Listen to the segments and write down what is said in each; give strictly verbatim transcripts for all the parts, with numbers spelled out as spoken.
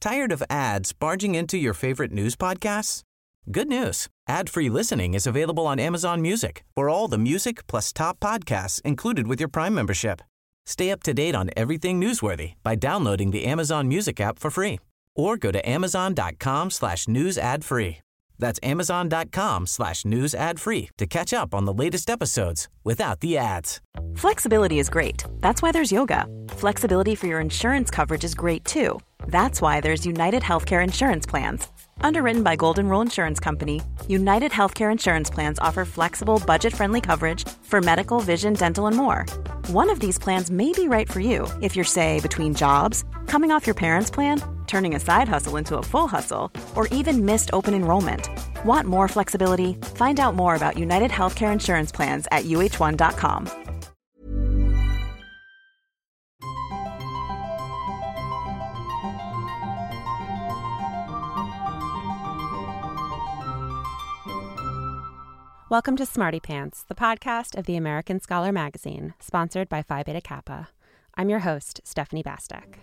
Tired of ads barging into your favorite news podcasts? Good news. Ad-free listening is available on Amazon Music for all the music plus top podcasts included with your Prime membership. Stay up to date on everything newsworthy by downloading the Amazon Music app for free or go to amazon.com slash news ad free. That's amazon.com slash news ad free to catch up on the latest episodes without the ads. Flexibility is great. That's why there's yoga. Flexibility for your insurance coverage is great too. That's why there's United Healthcare Insurance Plans. Underwritten by Golden Rule Insurance Company, United Healthcare Insurance Plans offer flexible, budget-friendly coverage for medical, vision, dental, and more. One of these plans may be right for you if you're, say, between jobs, coming off your parents' plan, turning a side hustle into a full hustle, or even missed open enrollment. Want more flexibility? Find out more about United Healthcare Insurance Plans at U H one dot com. Welcome to Smarty Pants, the podcast of the American Scholar magazine, sponsored by Phi Beta Kappa. I'm your host, Stephanie Bastek.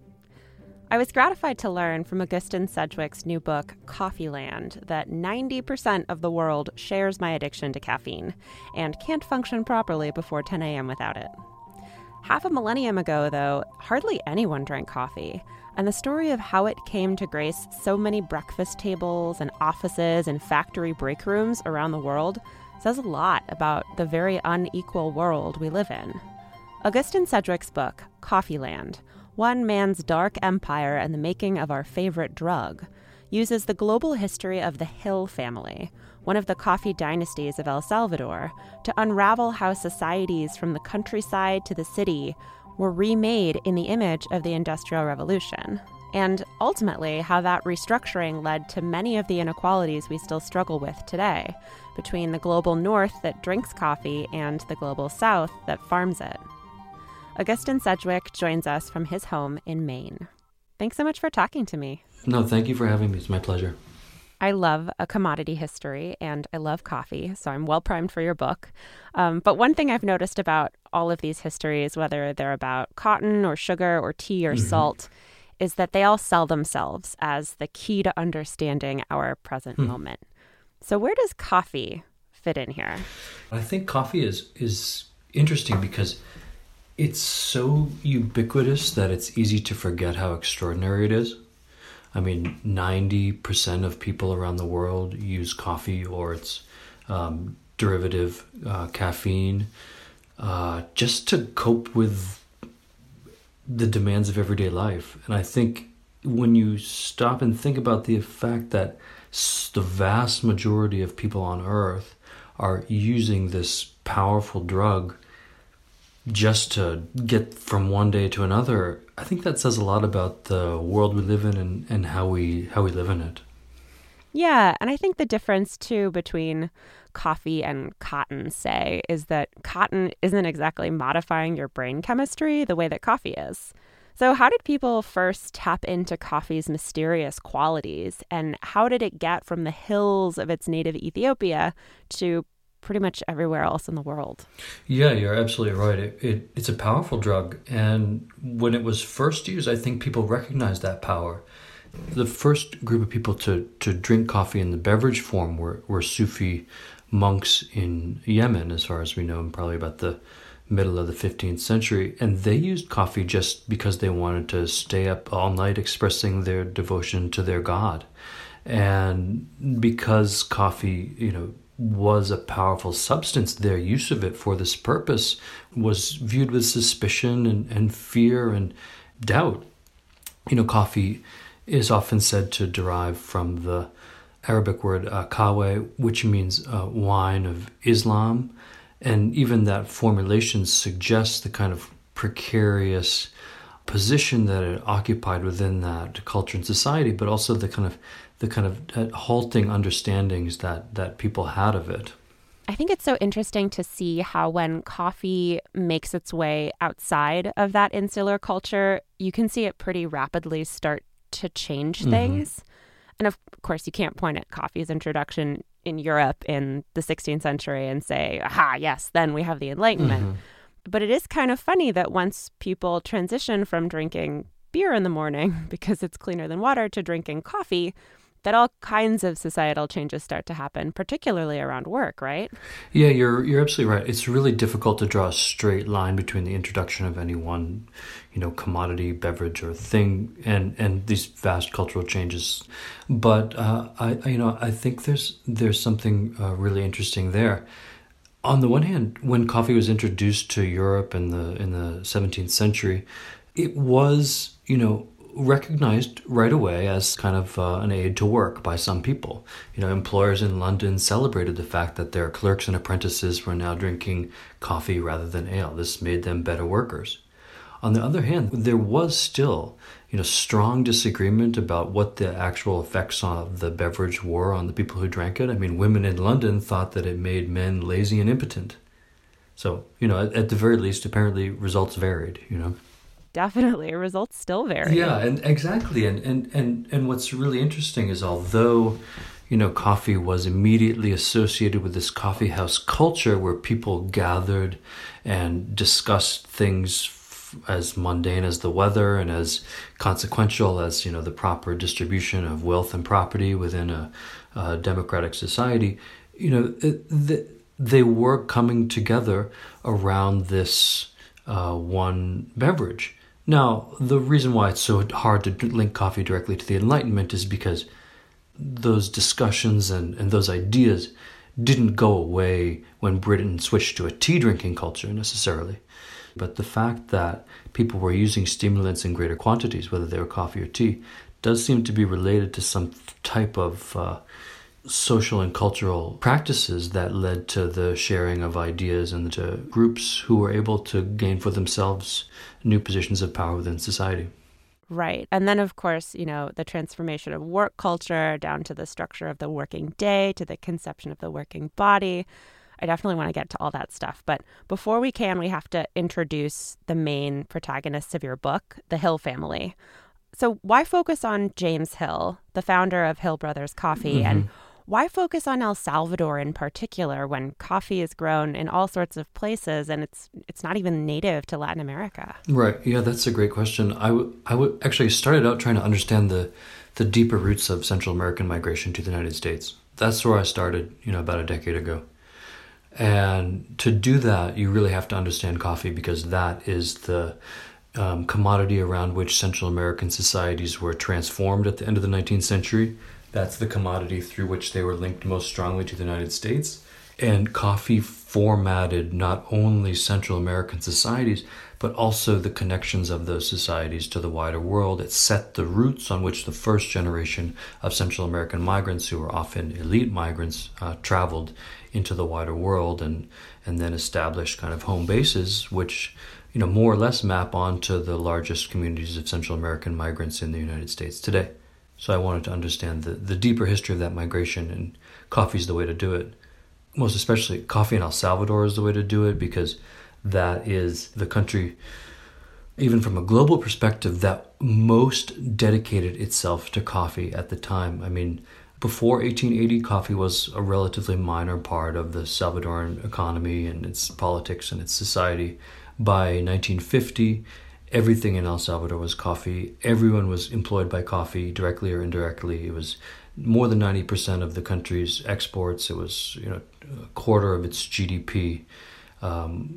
I was gratified to learn from Augustin Sedgwick's new book, Coffeeland, that ninety percent of the world shares my addiction to caffeine and can't function properly before ten a.m. without it. Half a millennium ago, though, hardly anyone drank coffee, and the story of how it came to grace so many breakfast tables and offices and factory break rooms around the world says a lot about the very unequal world we live in. Augustin Sedgwick's book, Coffeeland, One Man's Dark Empire and the Making of Our Favorite Drug, uses the global history of the Hill family, one of the coffee dynasties of El Salvador, to unravel how societies from the countryside to the city were remade in the image of the Industrial Revolution, and ultimately how that restructuring led to many of the inequalities we still struggle with today between the global north that drinks coffee and the global south that farms it. Augustin Sedgwick joins us from his home in Maine. Thanks so much for talking to me. No, thank you for having me. It's my pleasure. I love a commodity history and I love coffee, so I'm well primed for your book. Um, but one thing I've noticed about all of these histories, whether they're about cotton or sugar or tea or mm-hmm. salt, is that they all sell themselves as the key to understanding our present hmm. moment. So where does coffee fit in here? I think coffee is is interesting because it's so ubiquitous that it's easy to forget how extraordinary it is. I mean, ninety percent of people around the world use coffee or its um, derivative, uh, caffeine, uh, just to cope with the demands of everyday life. And I think when you stop and think about the fact that the vast majority of people on Earth are using this powerful drug just to get from one day to another, I think that says a lot about the world we live in and, and how we how we live in it. Yeah, and I think the difference too between coffee and cotton, say, is that cotton isn't exactly modifying your brain chemistry the way that coffee is. So how did people first tap into coffee's mysterious qualities, and how did it get from the hills of its native Ethiopia to pretty much everywhere else in the world? Yeah, you're absolutely right. It, it, it's a powerful drug. And when it was first used, I think people recognized that power. The first group of people to, to drink coffee in the beverage form were, were Sufi monks in Yemen, as far as we know, probably about the middle of the fifteenth century. And they used coffee just because they wanted to stay up all night expressing their devotion to their God. And because coffee, you know, was a powerful substance, their use of it for this purpose was viewed with suspicion and, and fear and doubt. You know, coffee is often said to derive from the Arabic word uh, kahwe, which means uh, wine of Islam. And even that formulation suggests the kind of precarious position that it occupied within that culture and society, but also the kind of the kind of uh, halting understandings that, that people had of it. I think it's so interesting to see how when coffee makes its way outside of that insular culture, you can see it pretty rapidly start to change mm-hmm. things. And of course, you can't point at coffee's introduction in Europe in the sixteenth century and say, aha, yes, then we have the Enlightenment. Mm-hmm. But it is kind of funny that once people transition from drinking beer in the morning because it's cleaner than water to drinking coffee, that all kinds of societal changes start to happen, particularly around work, right? Yeah, you're you're absolutely right. It's really difficult to draw a straight line between the introduction of any one, you know, commodity, beverage, or thing, and, and these vast cultural changes. But uh, I, you know, I think there's there's something uh, really interesting there. On the one hand, when coffee was introduced to Europe in the in the seventeenth century, it was, you know, recognized right away as kind of uh, an aid to work by some people. You know, employers in London celebrated the fact that their clerks and apprentices were now drinking coffee rather than ale. This made them better workers. On the other hand, there was still, you know, strong disagreement about what the actual effects of the beverage were on the people who drank it. I mean, women in London thought that it made men lazy and impotent. So, you know, at, at the very least, apparently results varied, you know. Definitely. Results still vary. Yeah, and exactly. And, and, and, and what's really interesting is although, you know, coffee was immediately associated with this coffee house culture where people gathered and discussed things f- as mundane as the weather and as consequential as, you know, the proper distribution of wealth and property within a, a democratic society, you know, it, the, they were coming together around this uh, one beverage. Now, the reason why it's so hard to link coffee directly to the Enlightenment is because those discussions and, and those ideas didn't go away when Britain switched to a tea-drinking culture necessarily. But the fact that people were using stimulants in greater quantities, whether they were coffee or tea, does seem to be related to some type of uh, social and cultural practices that led to the sharing of ideas and to groups who were able to gain for themselves new positions of power within society. Right. And then, of course, you know, the transformation of work culture down to the structure of the working day, to the conception of the working body. I definitely want to get to all that stuff. But before we can, we have to introduce the main protagonists of your book, the Hill family. So why focus on James Hill, the founder of Hill Brothers Coffee, mm-hmm. and why focus on El Salvador in particular when coffee is grown in all sorts of places and it's it's not even native to Latin America? Right. Yeah, that's a great question. I, w- I w- actually started out trying to understand the, the deeper roots of Central American migration to the United States. That's where I started, you know, about a decade ago. And to do that, you really have to understand coffee because that is the um, commodity around which Central American societies were transformed at the end of the nineteenth century. That's the commodity through which they were linked most strongly to the United States. And coffee formatted not only Central American societies, but also the connections of those societies to the wider world. It set the roots on which the first generation of Central American migrants, who were often elite migrants, uh, traveled into the wider world and, and then established kind of home bases, which, you know, more or less map onto the largest communities of Central American migrants in the United States today. So I wanted to understand the, the deeper history of that migration, and coffee is the way to do it. Most especially, coffee in El Salvador is the way to do it because that is the country, even from a global perspective, that most dedicated itself to coffee at the time. I mean, before eighteen eighty, coffee was a relatively minor part of the Salvadoran economy and its politics and its society. By nineteen fifty, everything in El Salvador was coffee. Everyone was employed by coffee, directly or indirectly. It was more than ninety percent of the country's exports. It was, you know, a quarter of its G D P. Um,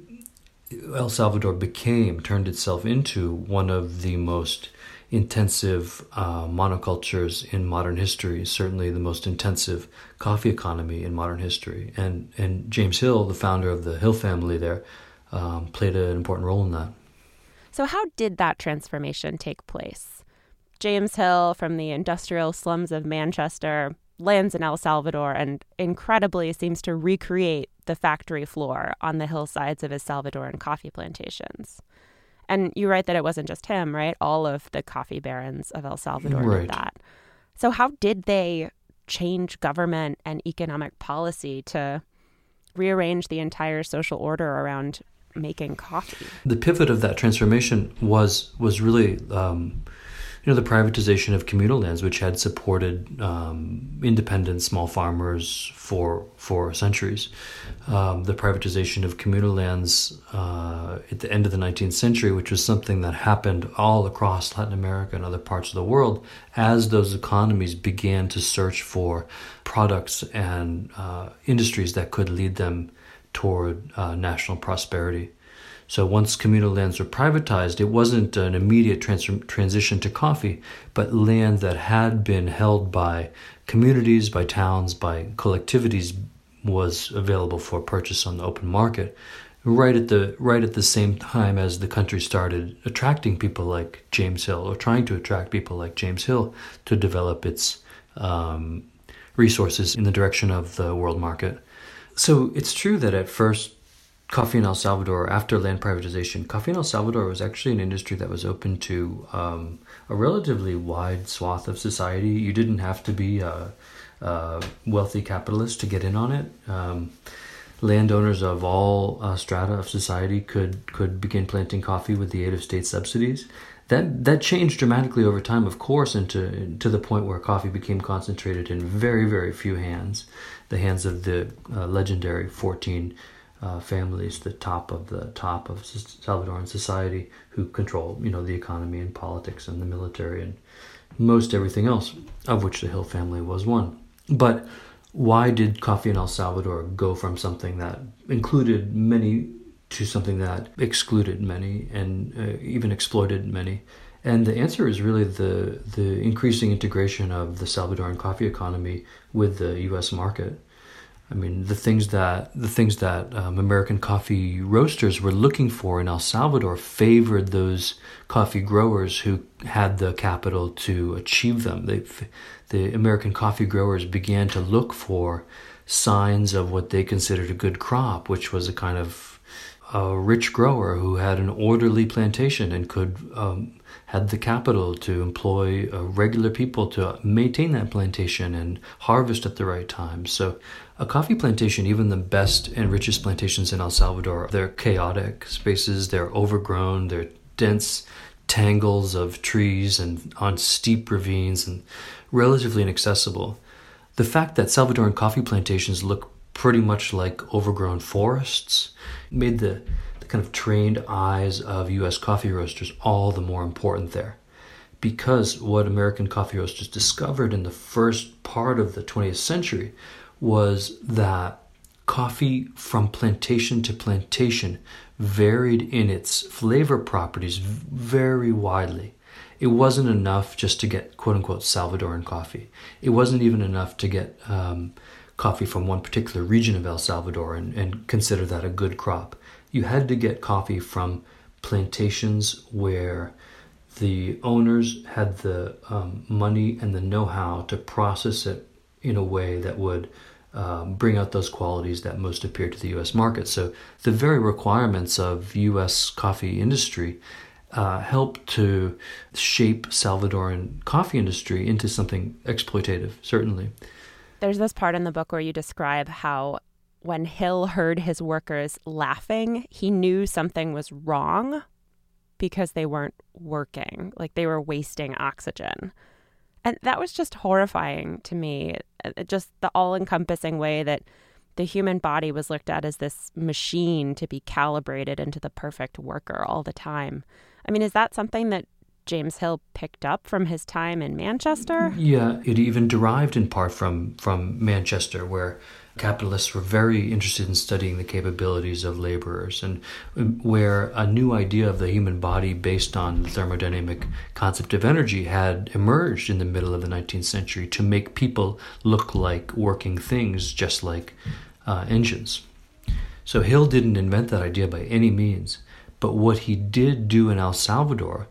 El Salvador became, turned itself into one of the most intensive uh, monocultures in modern history, certainly the most intensive coffee economy in modern history. And, and James Hill, the founder of the Hill family there, um, played an important role in that. So how did that transformation take place? James Hill, from the industrial slums of Manchester, lands in El Salvador and incredibly seems to recreate the factory floor on the hillsides of his Salvadoran coffee plantations. And you write that it wasn't just him, right? All of the coffee barons of El Salvador right. did that. So how did they change government and economic policy to rearrange the entire social order around making coffee? The pivot of that transformation was was really um, you know, the privatization of communal lands, which had supported um, independent small farmers for for centuries. Um, the privatization of communal lands uh, at the end of the nineteenth century, which was something that happened all across Latin America and other parts of the world, as those economies began to search for products and uh, industries that could lead them toward uh, national prosperity. So once communal lands were privatized, it wasn't an immediate trans- transition to coffee, but land that had been held by communities, by towns, by collectivities was available for purchase on the open market. Right at the right at the same time as the country started attracting people like James Hill, or trying to attract people like James Hill to develop its um, resources in the direction of the world market. So it's true that at first, coffee in El Salvador, after land privatization, coffee in El Salvador was actually an industry that was open to um, a relatively wide swath of society. You didn't have to be a, a wealthy capitalist to get in on it. Um, landowners of all uh, strata of society could could begin planting coffee with the aid of state subsidies. That that changed dramatically over time, of course, into to the point where coffee became concentrated in very, very few hands, the hands of the uh, legendary fourteen Uh, families, the top of the top of Salvadoran society, who control, you know, the economy and politics and the military and most everything else, of which the Hill family was one. But why did coffee in El Salvador go from something that included many to something that excluded many and uh, even exploited many? And the answer is really the the increasing integration of the Salvadoran coffee economy with the U S market. I mean, the things that the things that um, American coffee roasters were looking for in El Salvador favored those coffee growers who had the capital to achieve them. They, the American coffee growers began to look for signs of what they considered a good crop, which was a kind of a rich grower who had an orderly plantation and could um, had the capital to employ uh, regular people to maintain that plantation and harvest at the right time. So a coffee plantation, even the best and richest plantations in El Salvador, they're chaotic spaces, they're overgrown, they're dense tangles of trees and on steep ravines and relatively inaccessible. The fact that Salvadoran coffee plantations look pretty much like overgrown forests made the, the kind of trained eyes of U S coffee roasters all the more important there. Because what American coffee roasters discovered in the first part of the twentieth century was that coffee from plantation to plantation varied in its flavor properties very widely. It wasn't enough just to get quote-unquote Salvadoran coffee. It wasn't even enough to get um, coffee from one particular region of El Salvador and, and consider that a good crop. You had to get coffee from plantations where the owners had the um, money and the know-how to process it in a way that would um, bring out those qualities that most appeal to the U S market. So the very requirements of U S coffee industry uh, helped to shape Salvadoran coffee industry into something exploitative, certainly. There's this part in the book where you describe how when Hill heard his workers laughing, he knew something was wrong because they weren't working, like they were wasting oxygen. And that was just horrifying to me, just the all-encompassing way that the human body was looked at as this machine to be calibrated into the perfect worker all the time. I mean, is that something that James Hill picked up from his time in Manchester? Yeah, it even derived in part from, from Manchester, where capitalists were very interested in studying the capabilities of laborers, and where a new idea of the human body based on the thermodynamic concept of energy had emerged in the middle of the nineteenth century to make people look like working things, just like uh, engines. So Hill didn't invent that idea by any means, but what he did do in El Salvador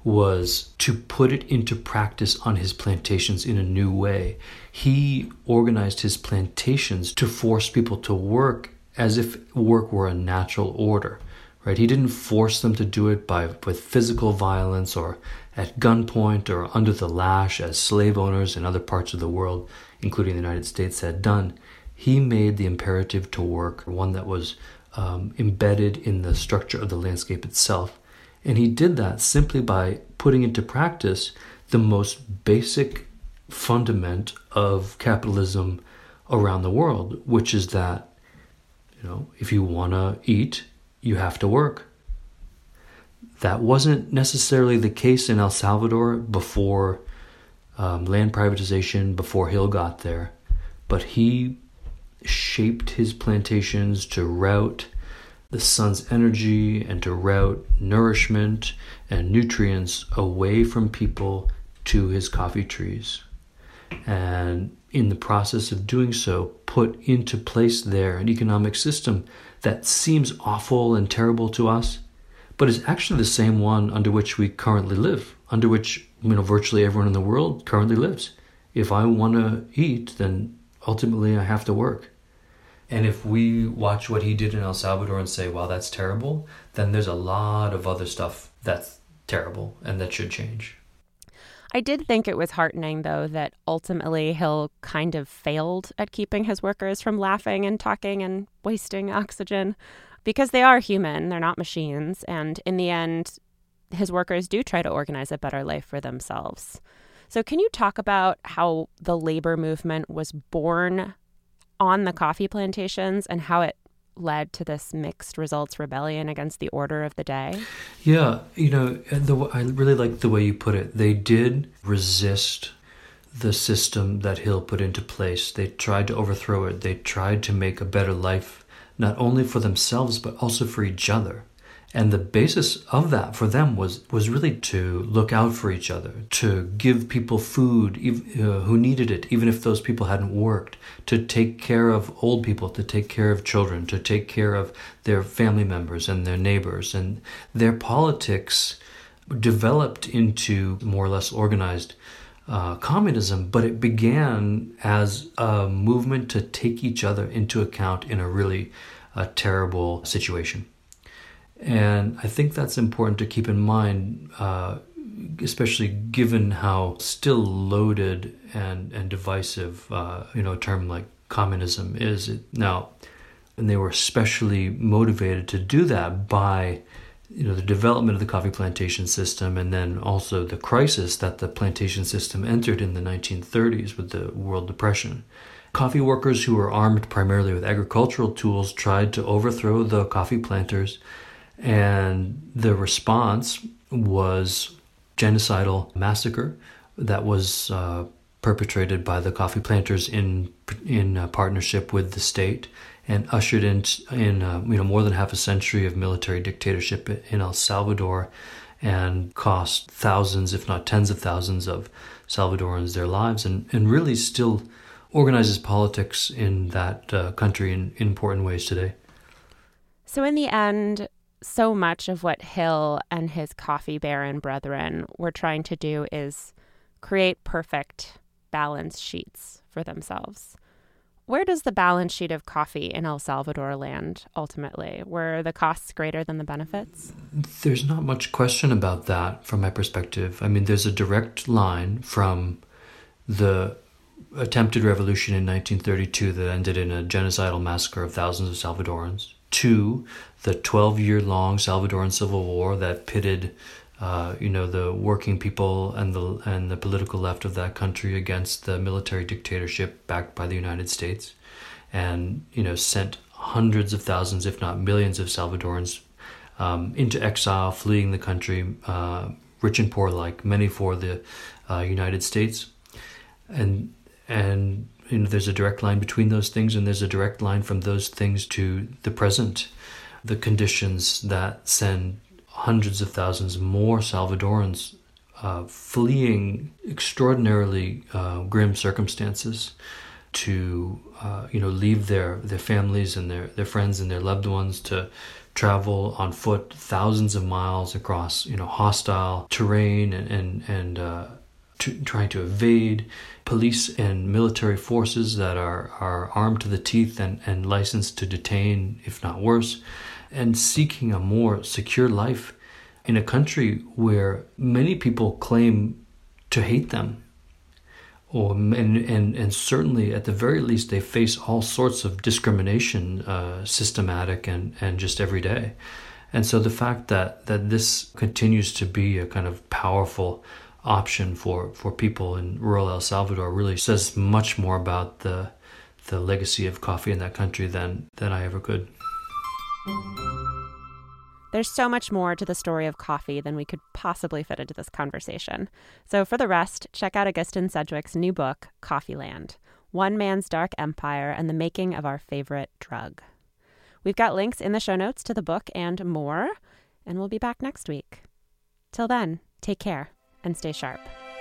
was to put it into practice on his plantations in a new way. He organized his plantations to force people to work as if work were a natural order, right? He didn't force them to do it by with physical violence or at gunpoint or under the lash as slave owners in other parts of the world, including the United States, had done. He made the imperative to work one that was um, embedded in the structure of the landscape itself. And he did that simply by putting into practice the most basic fundament of capitalism around the world, which is that, you know, if you want to eat, you have to work. That wasn't necessarily the case in El Salvador before um, land privatization, before Hill got there, but he shaped his plantations to route the sun's energy and to route nourishment and nutrients away from people to his coffee trees. And in the process of doing so, put into place there an economic system that seems awful and terrible to us, but is actually the same one under which we currently live, under which, you know, virtually everyone in the world currently lives. If I want to eat, then ultimately I have to work. And if we watch what he did in El Salvador and say, wow, that's terrible, then there's a lot of other stuff that's terrible and that should change. I did think it was heartening, though, that ultimately Hill kind of failed at keeping his workers from laughing and talking and wasting oxygen, because they are human, they're not machines. And in the end, his workers do try to organize a better life for themselves. So can you talk about how the labor movement was born on the coffee plantations and how it led to this mixed results rebellion against the order of the day? Yeah, you know, the, I really like the way you put it. They did resist the system that Hill put into place. They tried to overthrow it. They tried to make a better life, not only for themselves, but also for each other. And the basis of that for them was, was really to look out for each other, to give people food uh, who needed it, even if those people hadn't worked, to take care of old people, to take care of children, to take care of their family members and their neighbors. And their politics developed into more or less organized uh, communism, but it began as a movement to take each other into account in a really uh, terrible situation. And I think that's important to keep in mind, uh, especially given how still loaded and, and divisive, uh, you know, a term like communism is now. And they were especially motivated to do that by, you know, the development of the coffee plantation system, and then also the crisis that the plantation system entered in the nineteen thirties with the World Depression. Coffee workers who were armed primarily with agricultural tools tried to overthrow the coffee planters. And the response was genocidal massacre that was uh, perpetrated by the coffee planters in in uh, partnership with the state, and ushered in in uh, you know more than half a century of military dictatorship in El Salvador, and cost thousands, if not tens of thousands, of Salvadorans their lives, and, and really still organizes politics in that uh, country in, in important ways today. So in the end, so much of what Hill and his coffee baron brethren were trying to do is create perfect balance sheets for themselves. Where does the balance sheet of coffee in El Salvador land ultimately? Were the costs greater than the benefits? There's not much question about that from my perspective. I mean, there's a direct line from the attempted revolution in nineteen thirty-two that ended in a genocidal massacre of thousands of Salvadorans, to the twelve-year-long Salvadoran Civil War that pitted, uh, you know, the working people and the and the political left of that country against the military dictatorship backed by the United States, and you know, sent hundreds of thousands, if not millions, of Salvadorans um, into exile, fleeing the country, uh, rich and poor alike, many for the uh, United States, and and. You know, there's a direct line between those things, and there's a direct line from those things to the present, the conditions that send hundreds of thousands more Salvadorans uh, fleeing extraordinarily uh, grim circumstances to, uh, you know, leave their, their families and their, their friends and their loved ones, to travel on foot thousands of miles across, you know, hostile terrain and, and, and uh, to, trying to evade police and military forces that are, are armed to the teeth and, and licensed to detain, if not worse, and seeking a more secure life in a country where many people claim to hate them. Or, and, and, and certainly, at the very least, they face all sorts of discrimination, uh, systematic and, and just every day. And so the fact that, that this continues to be a kind of powerful option for, for people in rural El Salvador really says much more about the the legacy of coffee in that country than, than I ever could. There's so much more to the story of coffee than we could possibly fit into this conversation. So for the rest, check out Augustin Sedgwick's new book, Coffeeland, One Man's Dark Empire and the Making of Our Favorite Drug. We've got links in the show notes to the book and more, and we'll be back next week. Till then, take care and stay sharp.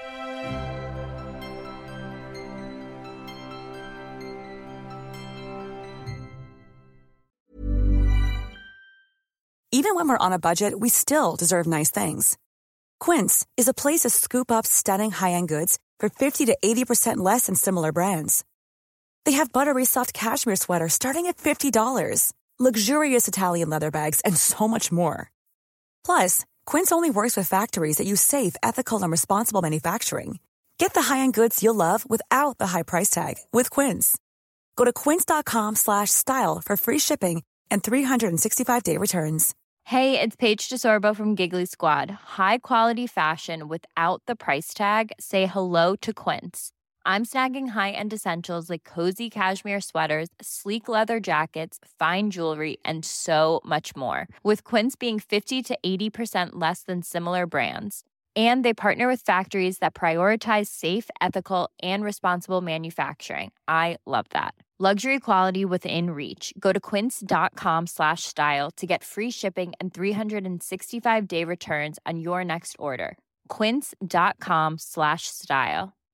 Even when we're on a budget, we still deserve nice things. Quince is a place to scoop up stunning high-end goods for fifty to eighty percent less than similar brands. They have buttery soft cashmere sweaters starting at fifty dollars, luxurious Italian leather bags, and so much more. Plus, Quince only works with factories that use safe, ethical, and responsible manufacturing. Get the high-end goods you'll love without the high price tag with Quince. Go to quince.com slash style for free shipping and three sixty-five day returns. Hey, it's Paige DeSorbo from Giggly Squad. High quality fashion without the price tag. Say hello to Quince. I'm snagging high-end essentials like cozy cashmere sweaters, sleek leather jackets, fine jewelry, and so much more. With Quince being fifty to eighty percent less than similar brands. And they partner with factories that prioritize safe, ethical, and responsible manufacturing. I love that. Luxury quality within reach. Go to quince.com slash style to get free shipping and three sixty-five day returns on your next order. Quince.com slash style.